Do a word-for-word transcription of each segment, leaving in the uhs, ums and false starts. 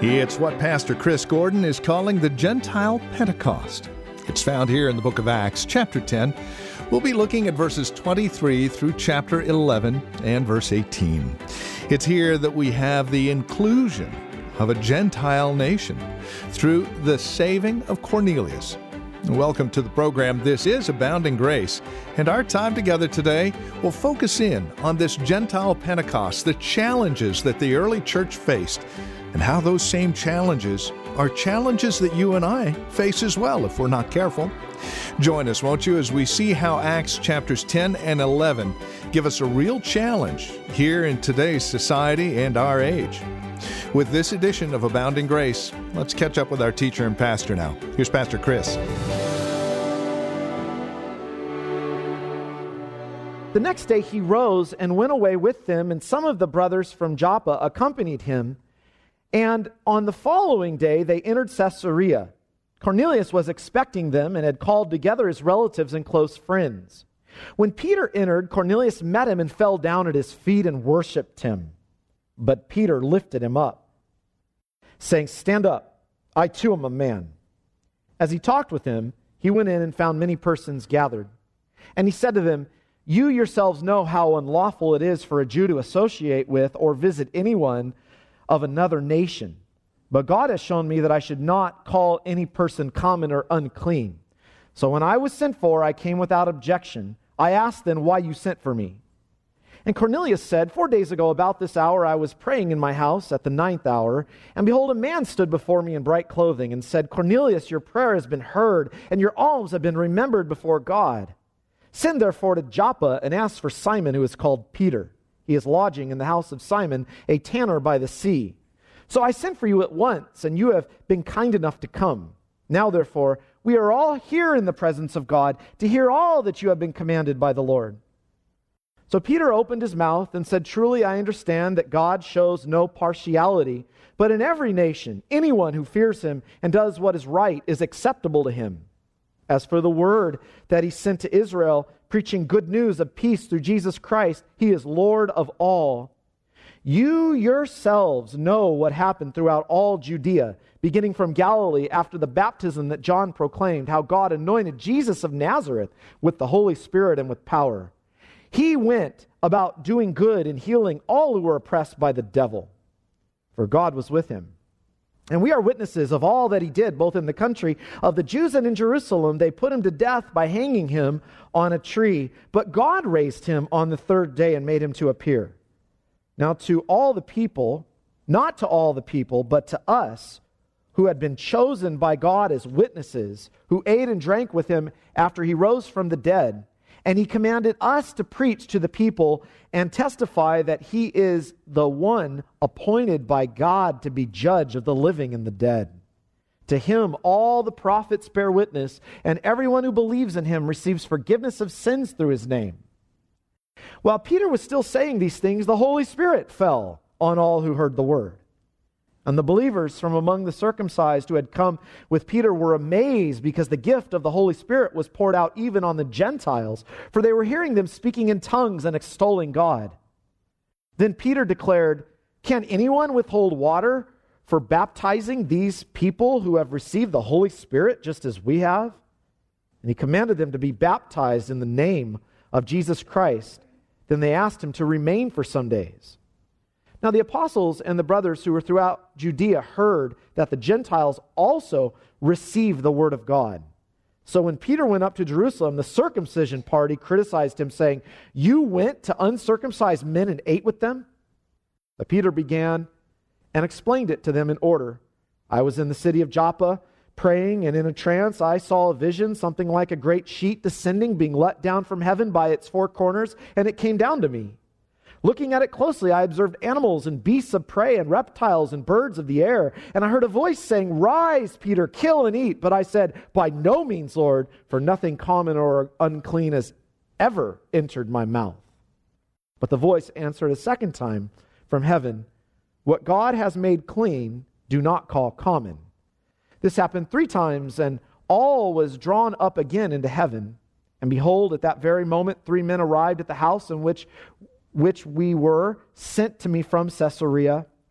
It's what Pastor Chris Gordon is calling the Gentile Pentecost. It's found here in the book of Acts, chapter ten. We'll be looking at verses twenty-three through chapter eleven and verse eighteen. It's here that we have the inclusion of a Gentile nation through the saving of Cornelius. Welcome to the program. This is Abounding Grace, and our time together today will focus in on this Gentile Pentecost, the challenges that the early church faced, and how those same challenges are challenges that you and I face as well if we're not careful. Join us, won't you, as we see how Acts chapters ten and eleven give us a real challenge here in today's society and our age. With this edition of Abounding Grace, let's catch up with our teacher and pastor now. Here's Pastor Chris. The next day he rose and went away with them, and some of the brothers from Joppa accompanied him. And on the following day they entered Caesarea. Cornelius was expecting them and had called together his relatives and close friends. When Peter entered, Cornelius met him and fell down at his feet and worshipped him. But Peter lifted him up, saying, "Stand up, I too am a man." As he talked with him, he went in and found many persons gathered. And he said to them, "You yourselves know how unlawful it is for a Jew to associate with or visit anyone of another nation. But God has shown me that I should not call any person common or unclean. So when I was sent for, I came without objection. I asked then why you sent for me. And Cornelius said, Four days ago about this hour I was praying in my house at the ninth hour, and behold, a man stood before me in bright clothing and said, Cornelius, your prayer has been heard, and your alms have been remembered before God. Send therefore to Joppa and ask for Simon, who is called Peter. He is lodging in the house of Simon, a tanner by the sea. So I sent for you at once, and you have been kind enough to come. Now therefore, we are all here in the presence of God to hear all that you have been commanded by the Lord." So Peter opened his mouth and said, "Truly I understand that God shows no partiality, but in every nation, anyone who fears him and does what is right is acceptable to him. As for the word that he sent to Israel, preaching good news of peace through Jesus Christ, he is Lord of all. You yourselves know what happened throughout all Judea, beginning from Galilee after the baptism that John proclaimed, how God anointed Jesus of Nazareth with the Holy Spirit and with power. He went about doing good and healing all who were oppressed by the devil, for God was with him. And we are witnesses of all that he did, both in the country of the Jews and in Jerusalem. They put him to death by hanging him on a tree. But God raised him on the third day and made him to appear. Now to all the people, not to all the people, but to us, who had been chosen by God as witnesses, who ate and drank with him after he rose from the dead. And he commanded us to preach to the people and testify that he is the one appointed by God to be judge of the living and the dead. To him all the prophets bear witness, and everyone who believes in him receives forgiveness of sins through his name." While Peter was still saying these things, the Holy Spirit fell on all who heard the word. And the believers from among the circumcised who had come with Peter were amazed because the gift of the Holy Spirit was poured out even on the Gentiles, for they were hearing them speaking in tongues and extolling God. Then Peter declared, "Can anyone withhold water for baptizing these people who have received the Holy Spirit just as we have?" And he commanded them to be baptized in the name of Jesus Christ. Then they asked him to remain for some days. Now the apostles and the brothers who were throughout Judea heard that the Gentiles also received the word of God. So when Peter went up to Jerusalem, the circumcision party criticized him, saying, "You went to uncircumcised men and ate with them?" But Peter began and explained it to them in order. "I was in the city of Joppa praying, and in a trance I saw a vision, something like a great sheet descending, being let down from heaven by its four corners, and it came down to me. Looking at it closely, I observed animals and beasts of prey and reptiles and birds of the air. And I heard a voice saying, 'Rise, Peter, kill and eat.' But I said, 'By no means, Lord, for nothing common or unclean has ever entered my mouth.' But the voice answered a second time from heaven, 'What God has made clean, do not call common.' This happened three times, and all was drawn up again into heaven. And behold, at that very moment, three men arrived at the house in which which we were sent to me from Caesarea.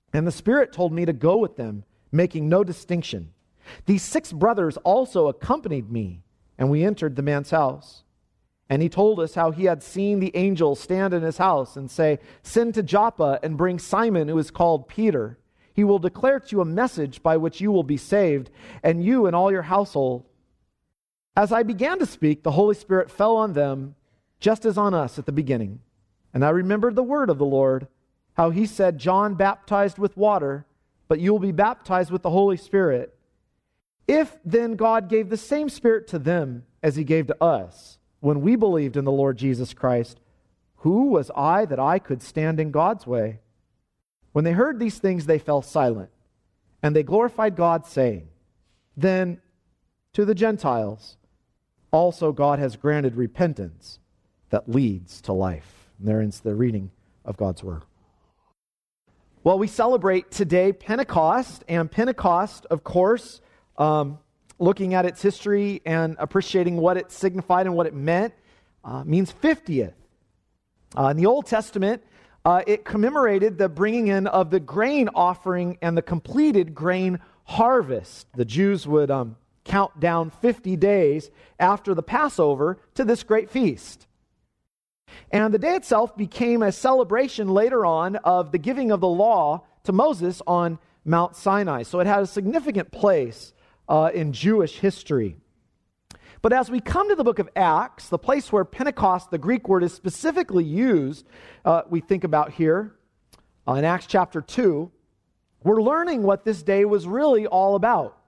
And the Spirit told me to go with them, making no distinction. These six brothers also accompanied me, and we entered the man's house. And he told us how he had seen the angel stand in his house and say, "Send to Joppa and bring Simon, who is called Peter. He will declare to you a message by which you will be saved, and you and all your household." As I began to speak, the Holy Spirit fell on them, just as on us at the beginning. And I remembered the word of the Lord, how he said, "John baptized with water, but you will be baptized with the Holy Spirit." If then God gave the same Spirit to them as he gave to us when we believed in the Lord Jesus Christ, who was I that I could stand in God's way? When they heard these things, they fell silent, and they glorified God, saying, "Then to the Gentiles also God has granted repentance that leads to life." And there ends the reading of God's word. Well, we celebrate today Pentecost, and Pentecost, of course, um, looking at its history and appreciating what it signified and what it meant, uh, means fiftieth. Uh, in the Old Testament, uh, it commemorated the bringing in of the grain offering and the completed grain harvest. The Jews would um, count down fifty days after the Passover to this great feast. And the day itself became a celebration later on of the giving of the law to Moses on Mount Sinai. So it had a significant place uh, in Jewish history. But as we come to the book of Acts, the place where Pentecost, the Greek word, is specifically used, uh, we think about here uh, in Acts chapter two, we're learning what this day was really all about.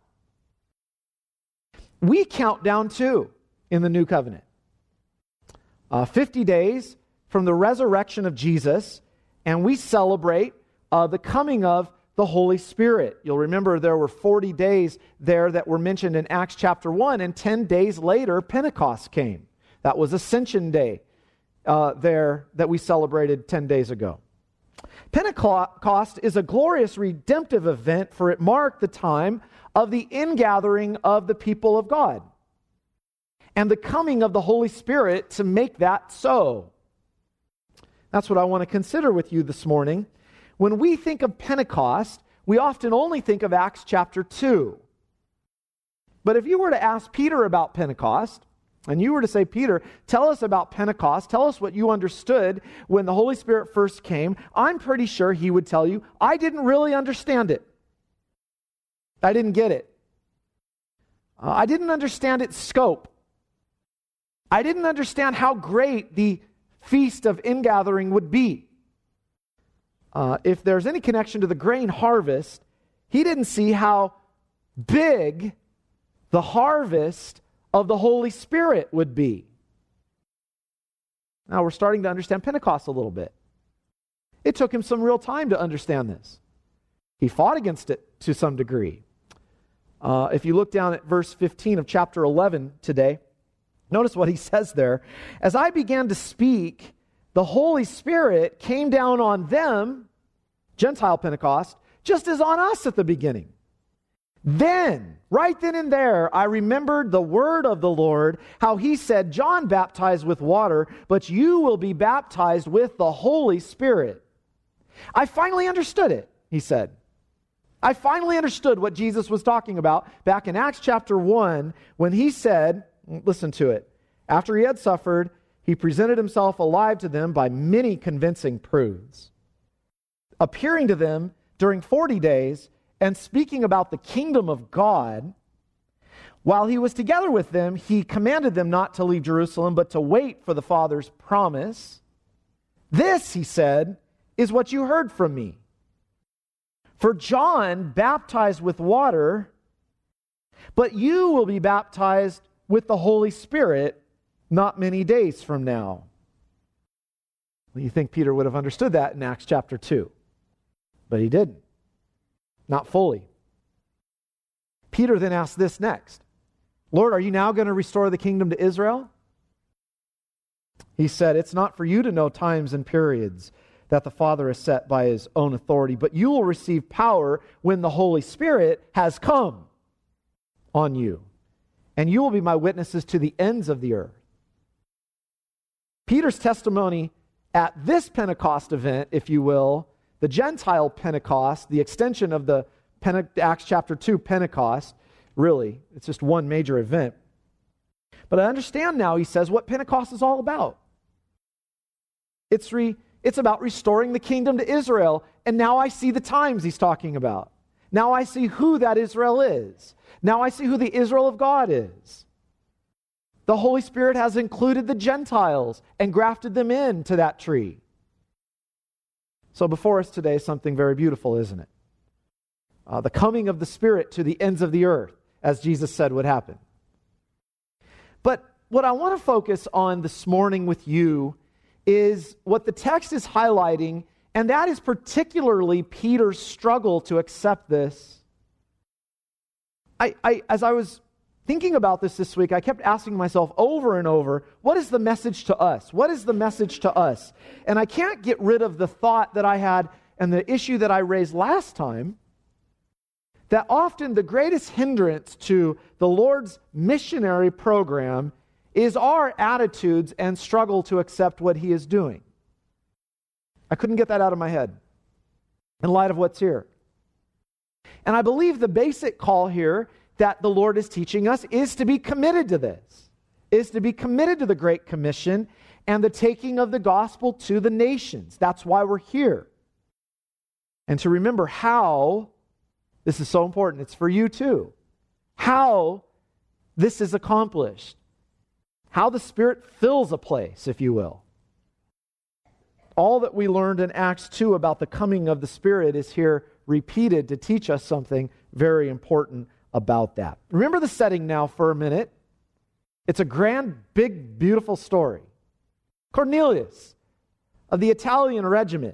We count down too in the New Covenant. Uh, fifty days from the resurrection of Jesus, and we celebrate uh, the coming of the Holy Spirit. You'll remember there were forty days there that were mentioned in Acts chapter one, and ten days later, Pentecost came. That was Ascension Day uh, there that we celebrated ten days ago. Pentecost is a glorious redemptive event, for it marked the time of the ingathering of the people of God and the coming of the Holy Spirit to make that so. That's what I want to consider with you this morning. When we think of Pentecost, we often only think of Acts chapter two. But if you were to ask Peter about Pentecost, and you were to say, "Peter, tell us about Pentecost, tell us what you understood when the Holy Spirit first came," I'm pretty sure he would tell you, "I didn't really understand it. I didn't get it. Uh, I didn't understand its scope. I didn't understand how great the feast of ingathering would be." Uh, if there's any connection to the grain harvest, he didn't see how big the harvest of the Holy Spirit would be. Now we're starting to understand Pentecost a little bit. It took him some real time to understand this. He fought against it to some degree. Uh, if you look down at verse fifteen of chapter eleven today, notice what he says there. "As I began to speak, the Holy Spirit came down on them," Gentile Pentecost, "just as on us at the beginning. Then, right then and there, I remembered the word of the Lord, how he said, 'John baptized with water, but you will be baptized with the Holy Spirit.' I finally understood it," he said. I finally understood what Jesus was talking about back in Acts chapter one when he said, listen to it, "After he had suffered, he presented himself alive to them by many convincing proofs, appearing to them during forty days and speaking about the kingdom of God. While he was together with them, he commanded them not to leave Jerusalem, but to wait for the Father's promise. 'This,' he said, 'is what you heard from me. For John baptized with water, but you will be baptized with the Holy Spirit not many days from now.'" Well, you think Peter would have understood that in Acts chapter two, but he didn't. Not fully. Peter then asked this next. "Lord, are you now going to restore the kingdom to Israel?" He said, "It's not for you to know times and periods that the Father has set by his own authority, but you will receive power when the Holy Spirit has come on you, and you will be my witnesses to the ends of the earth." Peter's testimony at this Pentecost event, if you will, the Gentile Pentecost, the extension of the Pente- Acts chapter two Pentecost, really, it's just one major event. But I understand now, he says, what Pentecost is all about. It's, re, it's about restoring the kingdom to Israel, and now I see the times he's talking about. Now I see who that Israel is. Now I see who the Israel of God is. The Holy Spirit has included the Gentiles and grafted them into that tree. So before us today is something very beautiful, isn't it? Uh, the coming of the Spirit to the ends of the earth, as Jesus said would happen. But what I want to focus on this morning with you is what the text is highlighting, and that is particularly Peter's struggle to accept this. I, I, as I was thinking about this this week, I kept asking myself over and over, what is the message to us? What is the message to us? And I can't get rid of the thought that I had and the issue that I raised last time, that often the greatest hindrance to the Lord's missionary program is our attitudes and struggle to accept what He is doing. I couldn't get that out of my head in light of what's here. And I believe the basic call here that the Lord is teaching us is to be committed to this, is to be committed to the Great Commission and the taking of the gospel to the nations. That's why we're here. And to remember how, this is so important, it's for you too, how this is accomplished, how the Spirit fills a place, if you will. All that we learned in Acts two about the coming of the Spirit is here repeated to teach us something very important about that. Remember the setting now for a minute. It's a grand, big, beautiful story. Cornelius of the Italian regiment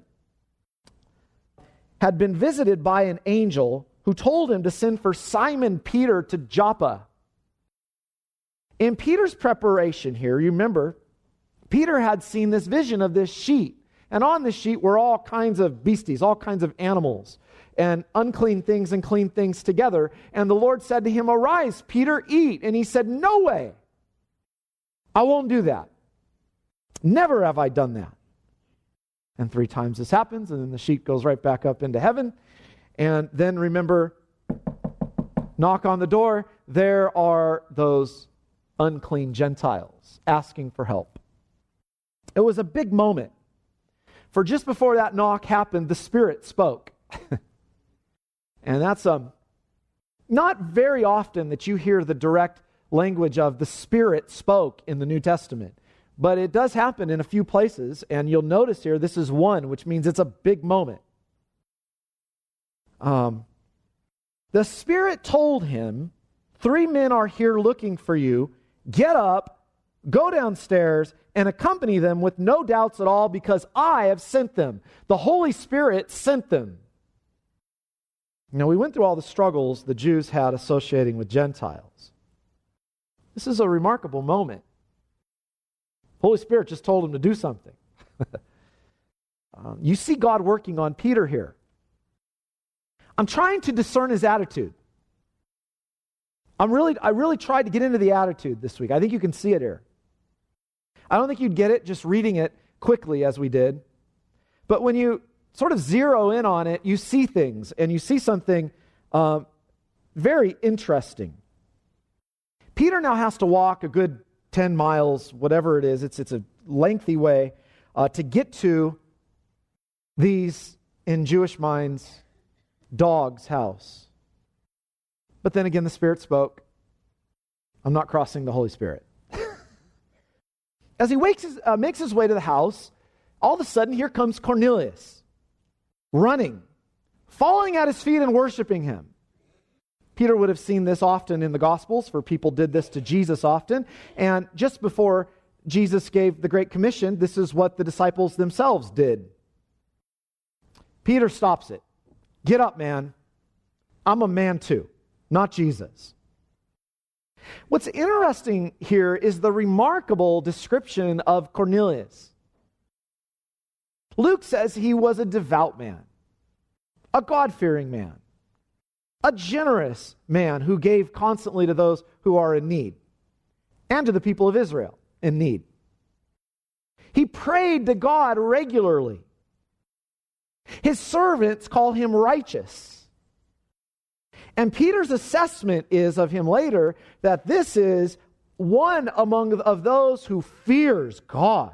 had been visited by an angel who told him to send for Simon Peter to Joppa. In Peter's preparation here, you remember, Peter had seen this vision of this sheet. And on the sheet were all kinds of beasties, all kinds of animals, and unclean things and clean things together. And the Lord said to him, "Arise, Peter, eat." And he said, "No way. I won't do that. Never have I done that." And three times this happens, and then the sheet goes right back up into heaven. And then remember, knock on the door. There are those unclean Gentiles asking for help. It was a big moment. For just before that knock happened, the Spirit spoke. And that's um, not very often that you hear the direct language of the Spirit spoke in the New Testament. But it does happen in a few places, and you'll notice here this is one, which means it's a big moment. Um, the Spirit told him, "Three men are here looking for you. Get up, go downstairs, and accompany them with no doubts at all, because I have sent them." The Holy Spirit sent them. Now, we went through all the struggles the Jews had associating with Gentiles. This is a remarkable moment. The Holy Spirit just told him to do something. um, you see God working on Peter here. I'm trying to discern his attitude. I'm really, I really tried to get into the attitude this week. I think you can see it here. I don't think you'd get it just reading it quickly as we did. But when you sort of zero in on it, you see things, and you see something um, very interesting. Peter now has to walk a good ten miles, whatever it is. It's, it's a lengthy way uh, to get to these, in Jewish minds, dogs' house. But then again, the Spirit spoke. I'm not crossing the Holy Spirit. As he wakes his, uh, makes his way to the house, all of a sudden, here comes Cornelius, running, falling at his feet and worshiping him. Peter would have seen this often in the Gospels, for people did this to Jesus often. And just before Jesus gave the Great Commission, this is what the disciples themselves did. Peter stops it. "Get up, man. I'm a man too, not Jesus." What's interesting here is the remarkable description of Cornelius. Luke says he was a devout man, a God-fearing man, a generous man who gave constantly to those who are in need, and to the people of Israel in need. He prayed to God regularly. His servants call him righteous. And Peter's assessment is of him later that this is one among of those who fears God,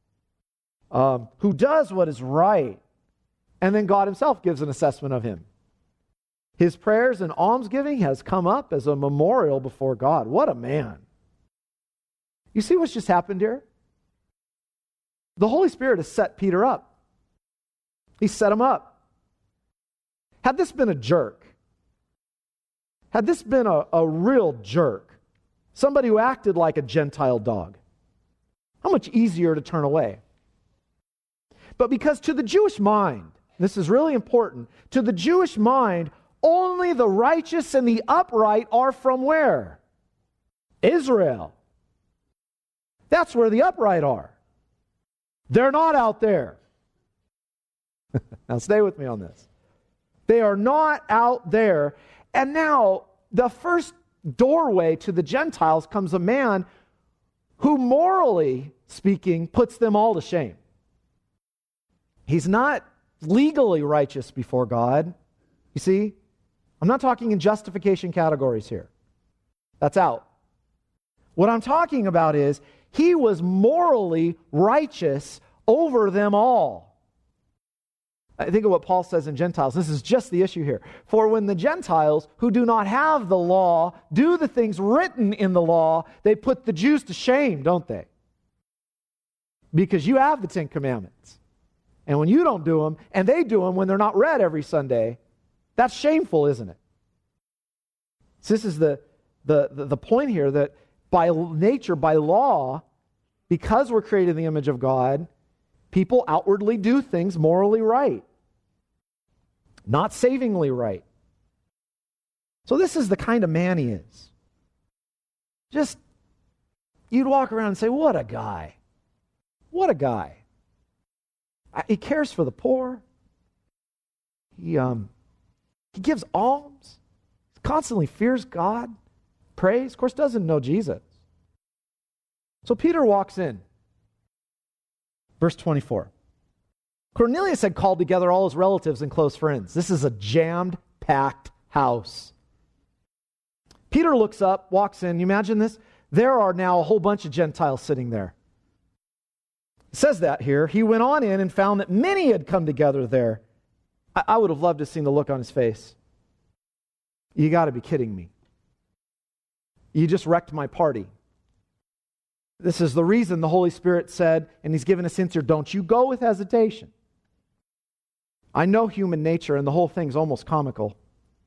um, who does what is right. And then God himself gives an assessment of him. His prayers and almsgiving has come up as a memorial before God. What a man. You see what's just happened here? The Holy Spirit has set Peter up. He set him up. Had this been a jerk, had this been a, a real jerk, somebody who acted like a Gentile dog, how much easier to turn away. But because to the Jewish mind, this is really important, to the Jewish mind, only the righteous and the upright are from where? Israel. That's where the upright are. They're not out there. Now stay with me on this. They are not out there. And now, the first doorway to the Gentiles comes a man who, morally speaking, puts them all to shame. He's not legally righteous before God. You see? I'm not talking in justification categories here. That's out. What I'm talking about is he was morally righteous over them all. I think of what Paul says in Gentiles. This is just the issue here. For when the Gentiles, who do not have the law, do the things written in the law, they put the Jews to shame, don't they? Because you have the Ten Commandments. And when you don't do them, and they do them when they're not read every Sunday, that's shameful, isn't it? So this is the, the, the, the point here, that by nature, by law, because we're created in the image of God, people outwardly do things morally right, not savingly right. So this is the kind of man he is. Just, you'd walk around and say, what a guy. What a guy. He cares for the poor. He, um, he gives alms. Constantly fears God. Prays. Of course, doesn't know Jesus. So Peter walks in. Verse twenty-four. Cornelius had called together all his relatives and close friends. This is a jammed, packed house. Peter looks up, walks in. You imagine this? There are now a whole bunch of Gentiles sitting there. It says that here. He went on in and found that many had come together there. I, I would have loved to have seen the look on his face. You got to be kidding me. You just wrecked my party. This is the reason the Holy Spirit said, and he's given us hints here, don't you go with hesitation. I know human nature, and the whole thing's almost comical.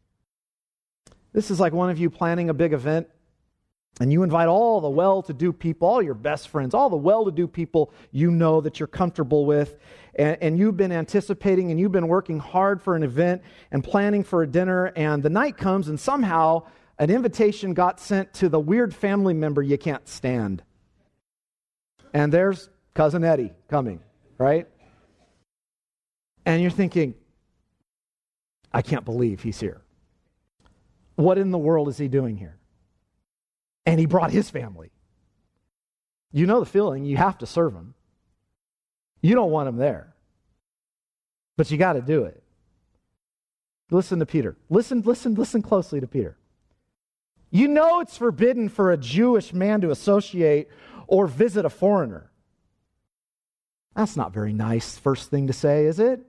This is like one of you planning a big event, and you invite all the well-to-do people, all your best friends, all the well-to-do people you know that you're comfortable with, and, and you've been anticipating and you've been working hard for an event and planning for a dinner, and the night comes and somehow an invitation got sent to the weird family member you can't stand. And there's Cousin Eddie coming, right? And you're thinking, I can't believe he's here. What in the world is he doing here? And he brought his family. You know the feeling. You have to serve him. You don't want him there. But you got to do it. Listen to Peter. Listen, listen, listen closely to Peter. You know it's forbidden for a Jewish man to associate or visit a foreigner. That's not very nice first thing to say, is it?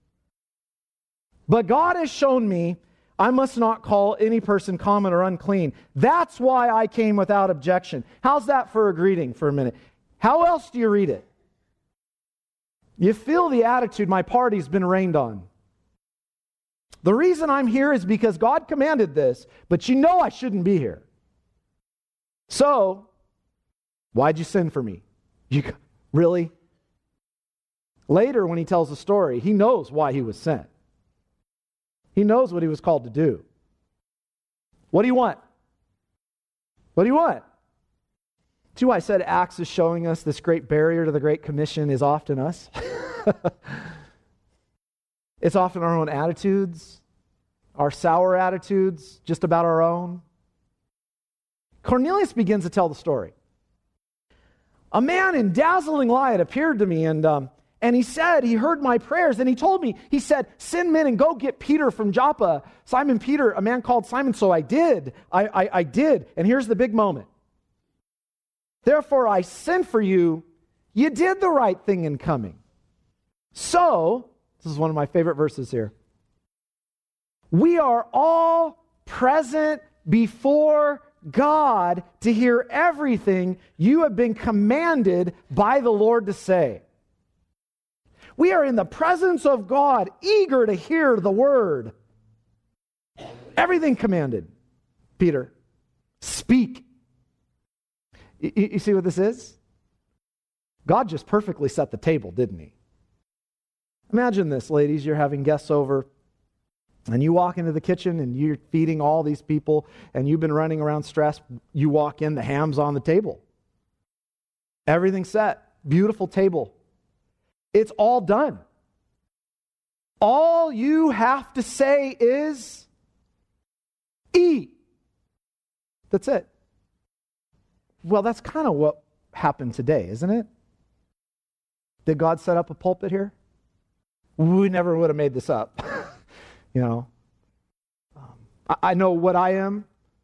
But God has shown me I must not call any person common or unclean. That's why I came without objection. How's that for a greeting for a minute? How else do you read it? You feel the attitude, my party's been rained on. The reason I'm here is because God commanded this, but you know I shouldn't be here. So, why'd you send for me? You really? Later, when he tells the story, he knows why he was sent. He knows what he was called to do. What do you want? What do you want? See why I said Acts is showing us this great barrier to the Great Commission is often us? It's often our own attitudes, our sour attitudes, just about our own. Cornelius begins to tell the story. A man in dazzling light appeared to me and um, And he said, he heard my prayers, and he told me, he said, send men and go get Peter from Joppa. Simon Peter, a man called Simon. So I did. I, I, I did. And here's the big moment. Therefore I sent for you. You did the right thing in coming. So, this is one of my favorite verses here. We are all present before God to hear everything you have been commanded by the Lord to say. We are in the presence of God, eager to hear the word. Everything commanded. Peter, speak. You, you see what this is? God just perfectly set the table, didn't he? Imagine this, ladies. You're having guests over, and you walk into the kitchen, and you're feeding all these people, and you've been running around stressed. You walk in, the ham's on the table. Everything's set. Beautiful table. It's all done. All you have to say is, eat. That's it. Well, that's kind of what happened today, isn't it? Did God set up a pulpit here? We never would have made this up. you know, um, I, I know what I am.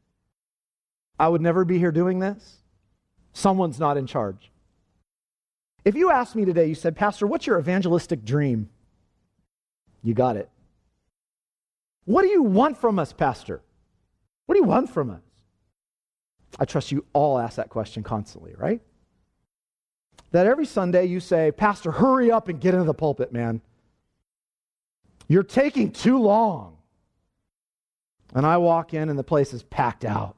I would never be here doing this. Someone's not in charge. If you asked me today, you said, Pastor, what's your evangelistic dream? You got it. What do you want from us, Pastor? What do you want from us? I trust you all ask that question constantly, right? That every Sunday you say, Pastor, hurry up and get into the pulpit, man. You're taking too long. And I walk in and the place is packed out.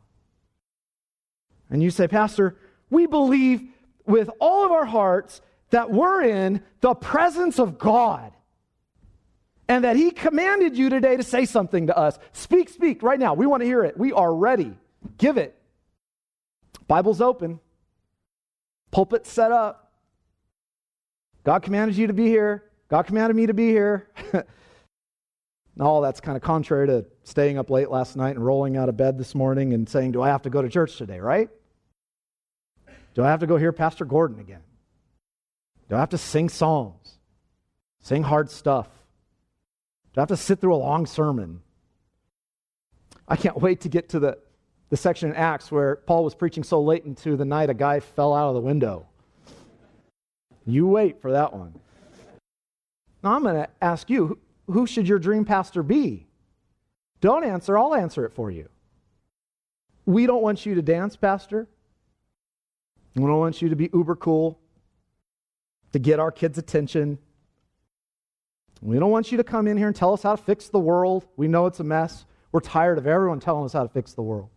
And you say, Pastor, we believe with all of our hearts that we're in the presence of God and that he commanded you today to say something to us. Speak, speak right now. We want to hear it. We are ready. Give it. Bible's open. Pulpit set up. God commanded you to be here. God commanded me to be here. No, that's kind of contrary to staying up late last night and rolling out of bed this morning and saying, do I have to go to church today, right? Do I have to go hear Pastor Gordon again? Do I have to sing psalms? Sing hard stuff? Do I have to sit through a long sermon? I can't wait to get to the, the section in Acts where Paul was preaching so late into the night a guy fell out of the window. You wait for that one. Now I'm going to ask you, who should your dream pastor be? Don't answer, I'll answer it for you. We don't want you to dance, Pastor. We don't want you to be uber cool, to get our kids' attention. We don't want you to come in here and tell us how to fix the world. We know it's a mess. We're tired of everyone telling us how to fix the world.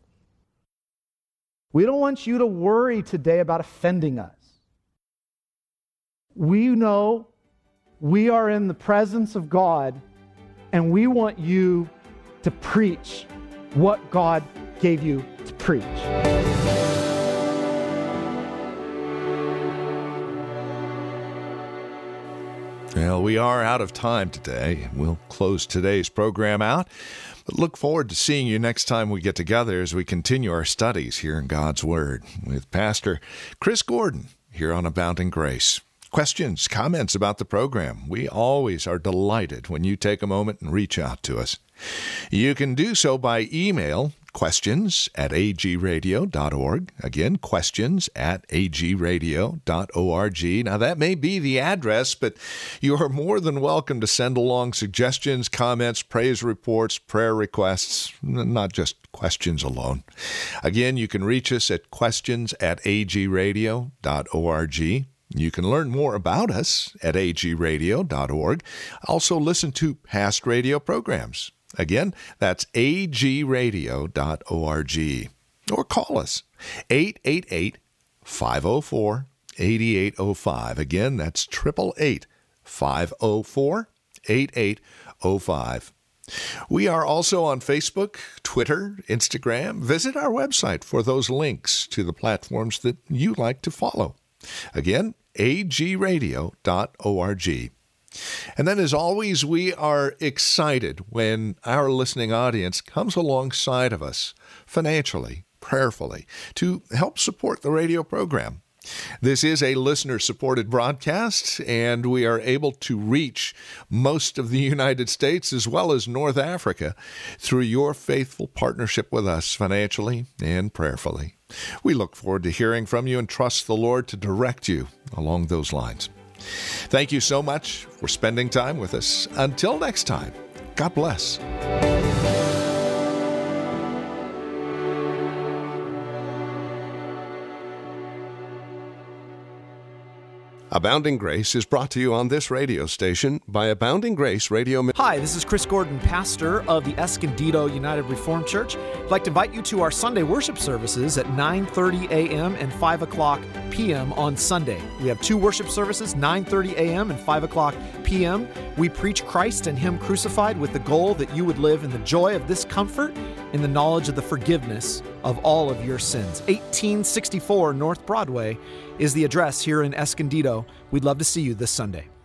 We don't want you to worry today about offending us. We know we are in the presence of God, and we want you to preach what God gave you to preach. Well, we are out of time today. We'll close today's program out, but look forward to seeing you next time we get together as we continue our studies here in God's Word with Pastor Chris Gordon here on Abounding Grace. Questions, comments about the program. We always are delighted when you take a moment and reach out to us. You can do so by email, questions at a g radio dot org. Again, questions at a g radio dot org. Now, that may be the address, but you are more than welcome to send along suggestions, comments, praise reports, prayer requests, not just questions alone. Again, you can reach us at questions at a g radio dot org. You can learn more about us at a g radio dot org. Also listen to past radio programs. Again, that's a g radio dot org. Or call us, eight eight eight, five oh four, eight eight oh five. Again, that's eight eight eight, five oh four, eight eight oh five. We are also on Facebook, Twitter, Instagram. Visit our website for those links to the platforms that you like to follow. Again, a g radio dot org. And then, as always, we are excited when our listening audience comes alongside of us financially, prayerfully, to help support the radio program. This is a listener-supported broadcast, and we are able to reach most of the United States as well as North Africa through your faithful partnership with us financially and prayerfully. We look forward to hearing from you and trust the Lord to direct you along those lines. Thank you so much for spending time with us. Until next time, God bless. Abounding Grace is brought to you on this radio station by Abounding Grace Radio. Hi, this is Chris Gordon, pastor of the Escondido United Reformed Church. I'd like to invite you to our Sunday worship services at nine thirty a.m. and five o'clock p.m. on Sunday. We have two worship services, nine thirty a.m. and five o'clock p.m. We preach Christ and Him crucified with the goal that you would live in the joy of this comfort, in the knowledge of the forgiveness of all of your sins. eighteen sixty-four North Broadway is the address here in Escondido. We'd love to see you this Sunday.